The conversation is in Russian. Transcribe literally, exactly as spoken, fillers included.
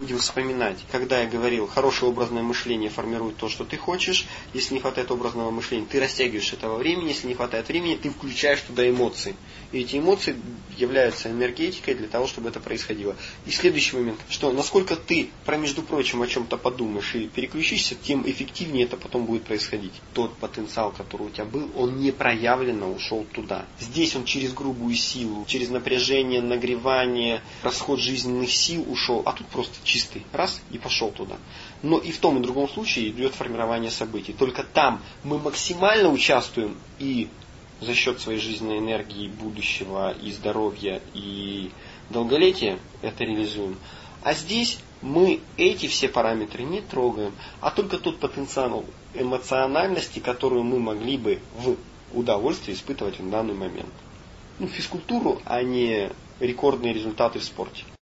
Будем вспоминать, когда я говорил, хорошее образное мышление формирует то, что ты хочешь. Если не хватает образного мышления, ты растягиваешь этого времени. Если не хватает времени, ты включаешь туда эмоции. И эти эмоции являются энергетикой для того, чтобы это происходило. И следующий момент, что насколько ты, про между прочим, о чем-то подумаешь и переключишься, тем эффективнее это потом будет происходить. Тот потенциал, который у тебя был, он непроявленно ушел туда. Здесь он через грубую силу, через напряжение, нагревание, расход жизненных сил ушел, а тут просто чистый. Раз и пошел туда. Но и в том и другом случае идет формирование событий. Только там мы максимально участвуем и за счет своей жизненной энергии, будущего, и здоровья, и долголетия это реализуем. А здесь мы эти все параметры не трогаем, а только тот потенциал эмоциональности, которую мы могли бы в удовольствии испытывать в данный момент. Ну, физкультуру, а не рекордные результаты в спорте.